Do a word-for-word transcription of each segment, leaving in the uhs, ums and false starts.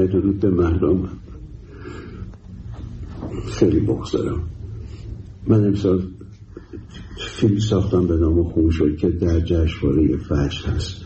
درود به مردم. خیلی بگذارم. من امسال فیلم ساختم به نام خونشد که در جشنواره فجر هست.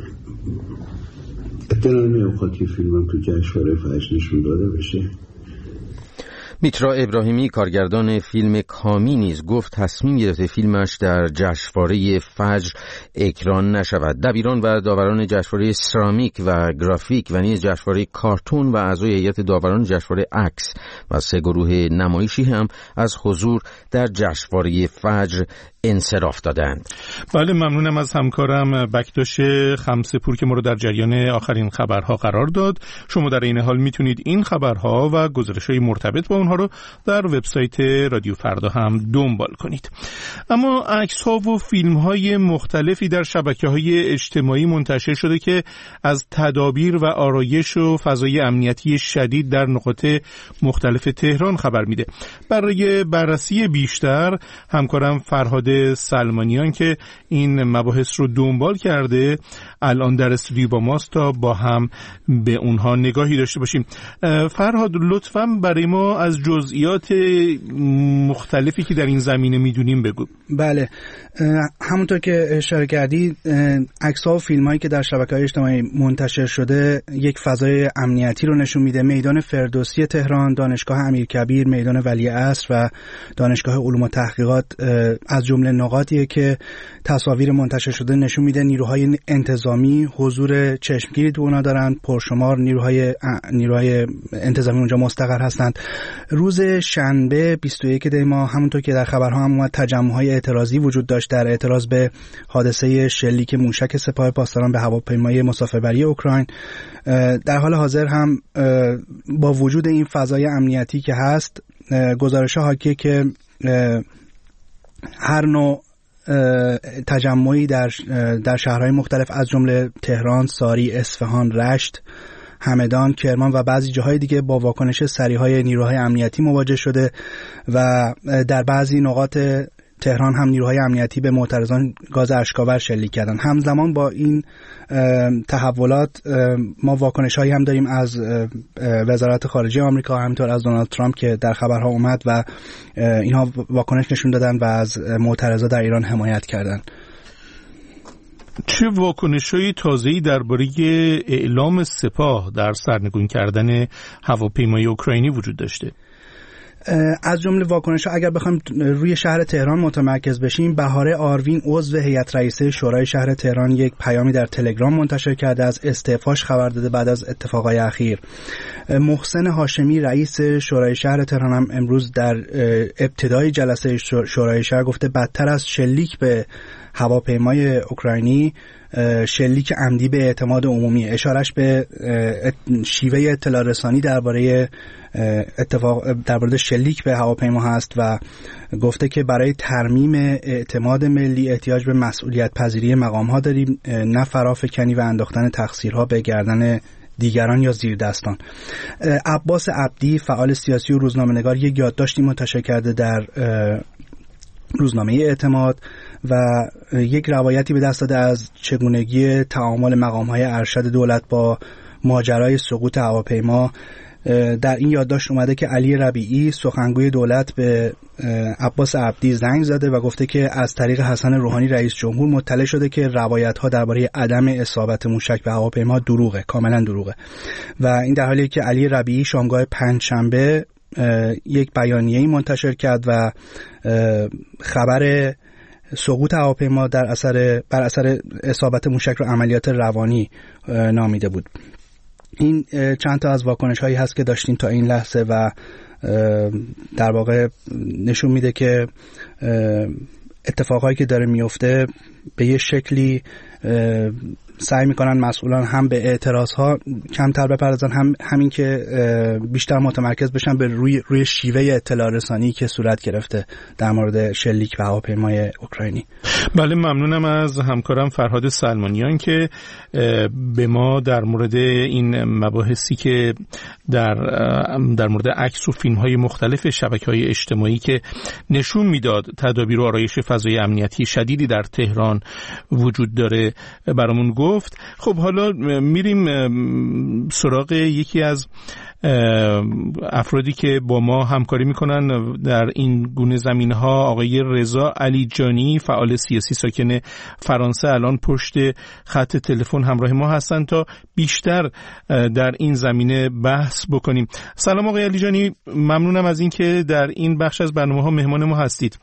اطلاع نمیخواد که فیلمم تو جشنواره فجر نشون داده بشه. میترا ابراهیمی کارگردان فیلم کامی نیز گفت تصمیم گرفته فیلمش در جشنواره فجر اکران نشود. دبیران و داوران جشنواره سرامیک و گرافیک و نیز جشنواره کارتون و اعضای هیئت داوران جشنواره عکس و سه گروه نمایشی هم از حضور در جشنواره فجر انصراف دادند. بله، ممنونم از همکارم بکتاش خمسه‌پور که ما رو در جریان آخرین خبرها قرار داد. شما در این حال میتونید این خبرها و گزارش‌های مرتبط با اونها رو در وبسایت رادیو فردا هم دنبال کنید. اما عکس‌ها و فیلم‌های مختلفی در شبکه‌های اجتماعی منتشر شده که از تدابیر و آرایش و فضای امنیتی شدید در نقاط مختلف تهران خبر میده. برای بررسی بیشتر همکارم فرهاد سلمانیان که این مباحث رو دنبال کرده الان در استودیو با ماست تا با هم به اونها نگاهی داشته باشیم. فرهاد، لطفاً برای ما از جزئیات مختلفی که در این زمینه میدونیم بگو. بله، همونطور که اشاره کردی عکس‌ها و فیلم‌هایی که در شبکه‌های اجتماعی منتشر شده یک فضای امنیتی رو نشون میده. میدان فردوسی تهران، دانشگاه امیرکبیر، میدان ولیعصر و دانشگاه علوم و تحقیقات از جمله نقاطیه که تصاویر منتشر شده نشون میده نیروهای انتظامی حضور چشمگیری تو اونا دارن، پرشمار نیروهای نیروهای انتظامی اونجا مستقر هستند. روز شنبه بیست و یک دی ماه همونطور که در خبرها هم اومد تجمع‌های اعتراضی وجود داشت در اعتراض به حادثه شلیک موشک سپاه پاسداران به هواپیمای مسافربری اوکراین. در حال حاضر هم با وجود این فضای امنیتی که هست، گزارش‌ها حاکیه که هر نوع تجمعی در در شهرهای مختلف از جمله تهران، ساری، اصفهان، رشت، همدان، کرمان و بعضی جاهای دیگه با واکنش سریع‌های نیروهای امنیتی مواجه شده و در بعضی نقاط تهران هم نیروهای امنیتی به معترضان گاز اشک‌آور شلیک کردن. همزمان با این تحولات ما واکنش‌هایی هم داریم از وزارت خارجه آمریکا، همینطور از دونالد ترامپ که در خبرها اومد و اینها واکنش نشون دادن و از معترضا در ایران حمایت کردن. چه واکنش‌های تازه‌ای درباره اعلام سپاه در سرنگون کردن هواپیمای اوکراینی وجود داشته؟ از جمله واکنش‌ها اگر بخوایم روی شهر تهران متمرکز بشیم، بهاره آروین عضو هیئت رئیسه شورای شهر تهران یک پیامی در تلگرام منتشر کرده، از استعفاش خبر داده بعد از اتفاقای اخیر. محسن هاشمی رئیس شورای شهر تهران هم امروز در ابتدای جلسه شورای شهر گفته بدتر از شلیک به هواپیمای اوکراینی شلیک عمدی به اعتماد عمومی. اشارش به شیوه اطلاع رسانی درباره اتفاق درباره شلیک به هواپیما هست و گفته که برای ترمیم اعتماد ملی احتیاج به مسئولیت پذیری مقام ها داریم، نه فرافکنی و انداختن تقصیرها به گردن دیگران یا زیر دستان. عباس عبدی فعال سیاسی و روزنامه‌نگار یک یادداشتی منتشر کرده در روزنامه اعتماد و یک روایتی به دست داده از چگونگی تعامل مقام‌های ارشد دولت با ماجرای سقوط هواپیما. در این یادداشت اومده که علی ربیعی سخنگوی دولت به عباس عبدی زنگ زده و گفته که از طریق حسن روحانی رئیس جمهور مطلع شده که روایت‌ها درباره عدم اصابت موشک به هواپیما دروغه، کاملا دروغه. و این در حالیه که علی ربیعی شامگاه پنجشنبه یک بیانیه‌ای منتشر کرد و خبر سقوط هواپیما در اثر بر اثر اصابت موشک رو عملیات روانی نامیده بود. این چند تا از واکنش هایی هست که داشتیم تا این لحظه و در واقع نشون میده که اتفاقایی که داره میفته به یه شکلی سعی میکنن مسئولان هم به اعتراض ها کمتر بپردازن، هم همین که بیشتر متمرکز بشن به روی روی شیوه اطلاع رسانی که صورت گرفته در مورد شلیک به هواپیمای اوکراینی. بله، ممنونم از همکارم فرهاد سلمانیان که به ما در مورد این مباحثی که در در مورد عکس و فیلم های مختلف شبکه های اجتماعی که نشون میداد تدابیر و آرایش فضای امنیتی شدیدی در تهران وجود داره برامون گفت. خب حالا میریم سراغ یکی از افرادی که با ما همکاری میکنن در این گونه زمینها، آقای رضا علیجانی، فعال سیاسی ساکن فرانسه، الان پشت خط تلفن همراه ما هستن تا بیشتر در این زمینه بحث بکنیم. سلام آقای علیجانی، ممنونم از اینکه در این بخش از برنامه ها مهمان ما هستید.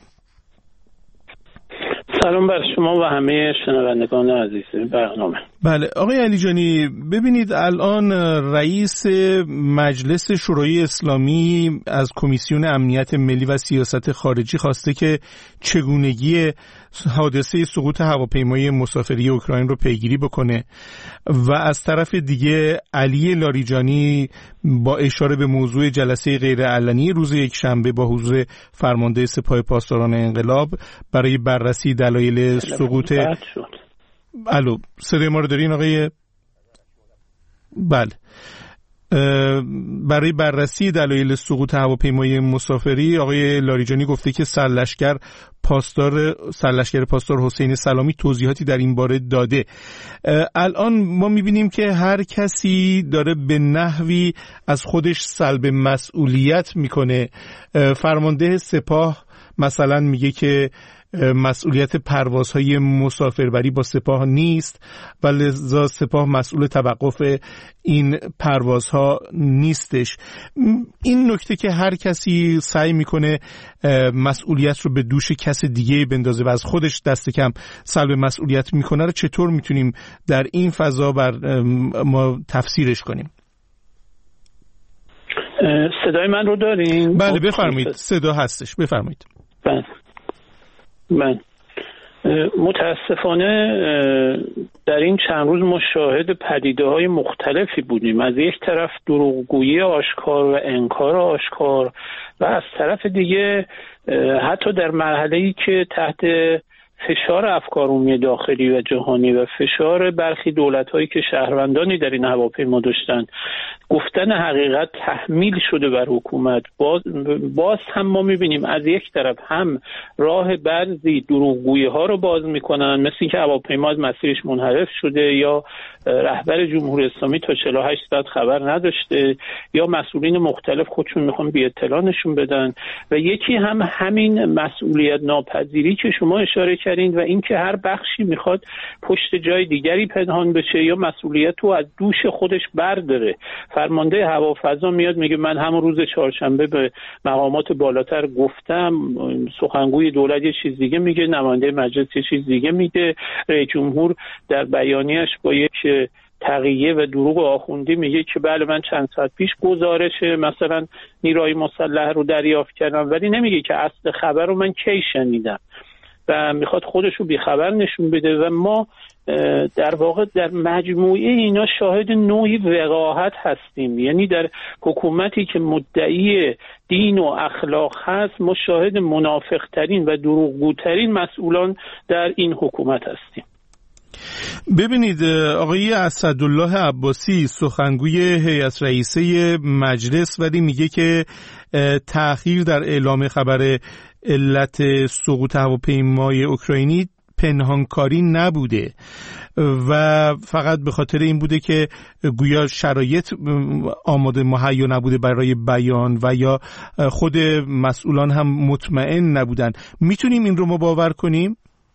سلام بر شما و همه شنوندگان عزیز برنامه. بله آقای علیجانی، ببینید الان رئیس مجلس شورای اسلامی از کمیسیون امنیت ملی و سیاست خارجی خواسته که چگونگی حادثه سقوط هواپیمای مسافری اوکراین رو پیگیری بکنه و از طرف دیگه علی لاریجانی با اشاره به موضوع جلسه غیرعلنی روز یکشنبه با حضور فرمانده سپاه پاسداران انقلاب برای بررسی دلایل سقوط. الو صدای ما رو دارین آقای؟ بله. برای بررسی دلایل سقوط هواپیمای مسافری آقای لاریجانی گفته که سرلشکر پاسدار سرلشکر پاسدار حسین سلامی توضیحاتی در این باره داده. الان ما میبینیم که هر کسی داره به نحوی از خودش سلب مسئولیت میکنه. فرمانده سپاه مثلا میگه که مسئولیت پروازهای مسافربری با سپاه نیست و لذا سپاه مسئول توقف این پروازها نیستش. این نکته که هر کسی سعی میکنه مسئولیت رو به دوش کس دیگه بندازه و از خودش دست کم سلب مسئولیت میکنه رو چطور میتونیم در این فضا بر ما تفسیرش کنیم؟ صدای من رو دارین؟ بله بفرمایید، صدا هستش، بفرمایید. بله من متاسفانه در این چند روز ما شاهد پدیده‌های مختلفی بودیم. از یک طرف دروغگویی آشکار و انکار آشکار و از طرف دیگه حتی در مرحله‌ای که تحت فشار افکار عمومی داخلی و جهانی و فشار برخی دولت‌هایی که شهروندانی در این هواپیما داشتند گفتن حقیقت تحمیل شده بر حکومت، باز, باز هم ما می‌بینیم از یک طرف هم راه بعضی دروغگویی ها رو باز می‌کنن، مثل اینکه هواپیما از مسیرش منحرف شده یا رهبر جمهوری اسلامی تا چهل و هشت ساعت خبر نداشته یا مسئولین مختلف خودشون میخوان بی اطلاع نشون بدن، و یکی هم همین مسئولیت ناپذیری که شما اشاره کردین و اینکه هر بخشی میخواد پشت جای دیگری پنهان بشه یا مسئولیت رو از دوش خودش برداره. فرمانده هوافضا میاد میگه من همون روز چهارشنبه به مقامات بالاتر گفتم، سخنگوی دولت یه چیز دیگه میگه، نماینده مجلس یه چیز دیگه میگه، رئیس جمهور در بیانیه‌اش با یک تقیه و دروغ آخوندی میگه که بله من چند ساعت پیش گزارش مثلا نیروهای مسلح رو دریافت کردم، ولی نمیگه که اصل خبر رو من کی شنیدم و میخواد خودش رو بیخبر نشون بده. و ما در واقع در مجموعه اینا شاهد نوعی وقاحت هستیم، یعنی در حکومتی که مدعی دین و اخلاق هست ما شاهد منافق‌ترین و دروغگوترین مسئولان در این حکومت هستیم. ببینید آقای اسدالله عباسی سخنگوی هیئت رئیسه مجلس ولی میگه که تأخیر در اعلام خبر علت سقوط هواپیمای اوکراینی پنهانکاری نبوده و فقط به خاطر این بوده که گویا شرایط آماده مهیا نبوده برای بیان و یا خود مسئولان هم مطمئن نبودن. میتونیم این رو ما باور کنیم؟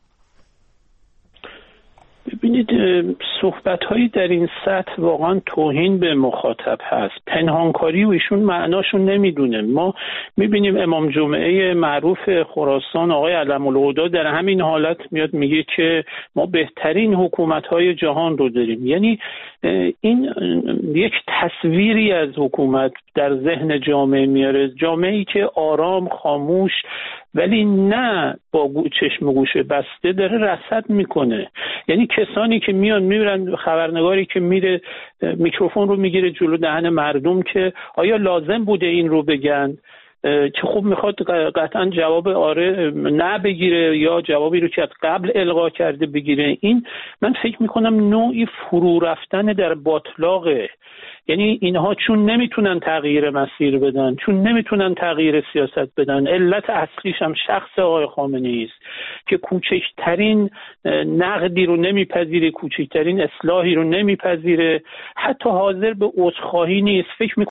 ببینید صحبت‌هایی در این سطح واقعا توهین به مخاطب هست. پنهانکاری و ایشون معناشون نمیدونه. ما میبینیم امام جمعه معروف خراسان آقای علم‌الهدی در همین حالت میاد میگه که ما بهترین حکومت‌های جهان رو داریم. یعنی این یک تصویری از حکومت در ذهن جامعه میاره، جامعه‌ای که آرام، خاموش ولی نه با چشم و گوش بسته داره رصد میکنه. یعنی کسانی که میان میبرن، خبرنگاری که میره میکروفون رو میگیره جلو دهن مردم که آیا لازم بوده این رو بگن، که خوب میخواد قطعا جواب آره نه بگیره یا جوابی رو که از قبل القا کرده بگیره. این من فکر میکنم نوعی فرو رفتن در باطلاقه. یعنی اینها چون نمیتونن تغییر مسیر بدن، چون نمیتونن تغییر سیاست بدن، علت اصلیش هم شخص آقای خامنه‌ای است که کوچکترین نقدی رو نمیپذیره، کوچکترین اصلاحی رو نمیپذیره، حتی حاضر به عذرخواهی نیست. فکر